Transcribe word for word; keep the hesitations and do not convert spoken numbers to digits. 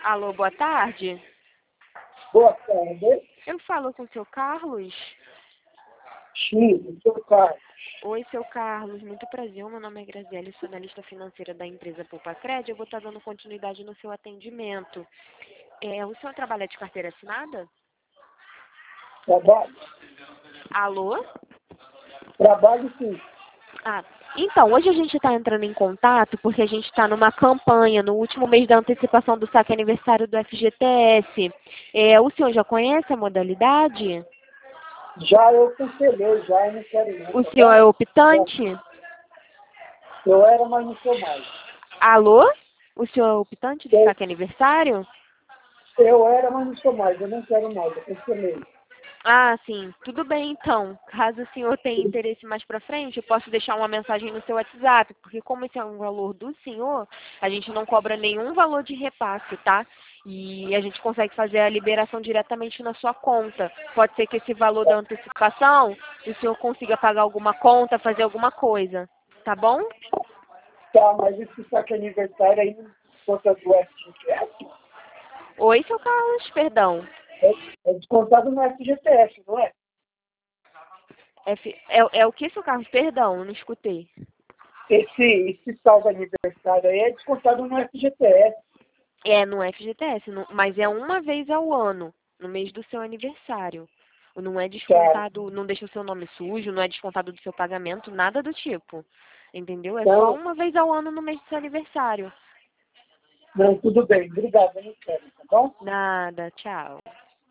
Alô, boa tarde. Boa tarde. Eu falo com o seu Carlos? Sim, seu Carlos. Oi, seu Carlos. Muito prazer. Meu nome é Graziele, sou analista financeira da empresa Poupa-Cred. Eu vou estar dando continuidade no seu atendimento. É, o senhor trabalha de carteira assinada? Trabalho? Alô? Trabalho sim. Ah, então, hoje a gente está entrando em contato porque a gente está numa campanha no último mês da antecipação do saque aniversário do F G T S. É, o senhor já conhece a modalidade? Já eu cancelei, já eu não quero não, O tá senhor bom? é optante? Eu era, mas não sou mais. Alô? O senhor é optante do Eu, saque aniversário? eu era, mas não sou mais. Eu não quero mais, eu cancelei. Ah, sim. Tudo bem, então. Caso o senhor tenha interesse mais pra frente, eu posso deixar uma mensagem no seu WhatsApp, porque como esse é um valor do senhor, a gente não cobra nenhum valor de repasse, tá? E a gente consegue fazer a liberação diretamente na sua conta. Pode ser que esse valor da antecipação, o senhor consiga pagar alguma conta, fazer alguma coisa. Tá bom? Tá, mas esse saque aniversário aí, conta do F G T S, Oi, seu Carlos, perdão. é, é descontado no F G T S, não é? F- É, é o que, seu Carlos? Perdão, eu não escutei. Esse, esse saldo aniversário aí é descontado no F G T S. É no F G T S, no- mas é uma vez ao ano, no mês do seu aniversário. Não é Tá. descontado, não deixa o seu nome sujo, não é descontado do seu pagamento, nada do tipo. Entendeu? É só Então, uma vez ao ano no mês do seu aniversário. não, tudo bem. Obrigado, eu não quero, tá bom? Nada, tchau.